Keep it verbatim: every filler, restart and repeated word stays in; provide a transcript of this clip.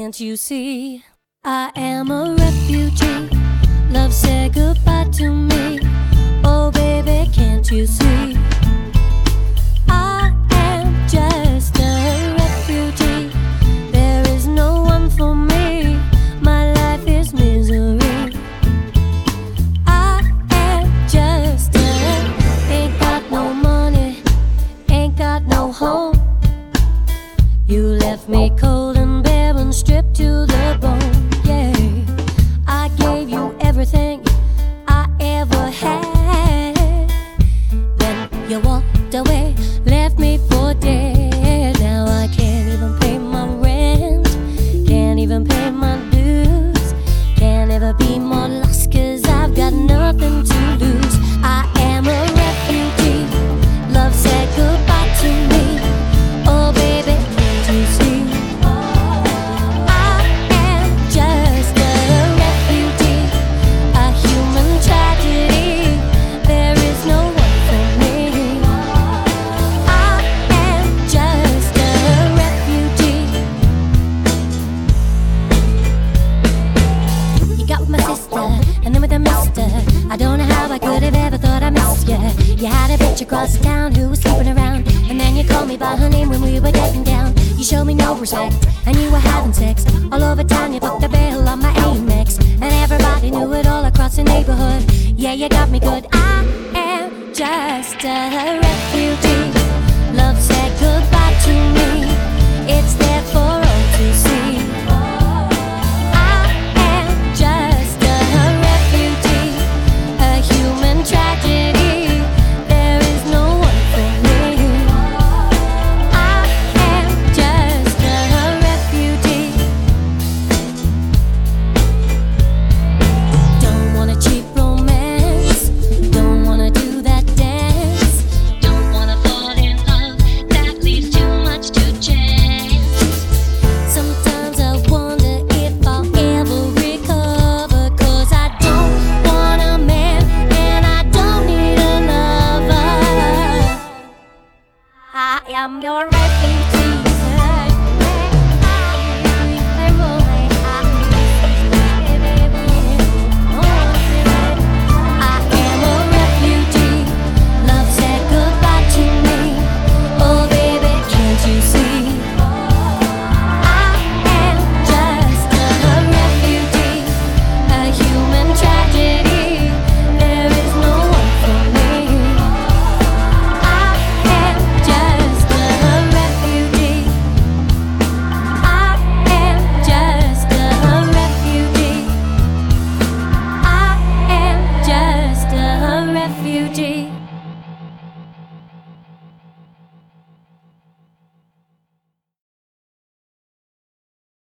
can't you see? I am a refugee. Love said goodbye to me. Oh baby, can't you see? I am just a refugee. There is no one for me. My life is misery. I am just a, ain't got no money, ain't got no home. You left me cold and bare and stripped to the bone. Yeah, I gave you everything I ever had. Then you walked away, left me for dead. Now I can't even pay my rent, can't even pay my dues, can't ever be more lost 'cause I've got nothing to lose. I am a refugee. Love said goodbye to me. Oh baby, can't you see? I am just a refugee, a human tragedy. There is no one for me. I am just a refugee. You got with my sister, and then with a mister. I don't know how I could have ever thought I missed you. You had a bitch across the town who was sleeping around, and then you called me by her name when we were getting down. You showed me no respect, and you were having sex all over town. You put the bill on my Amex, and everybody knew it all across the neighborhood. Yeah, you got me good. I am just a refugee. Love said goodbye to me. It's there for all to see. I am just a refugee, a human tragedy. There is no one for me. I am just a refugee. Don't want a cheap romance, don't wanna do that dance, don't wanna fall in love, that leaves too much to chance. Sometimes I wonder if I'll ever recover, 'cause I don't want a man and I don't need a lover. I am your refugee.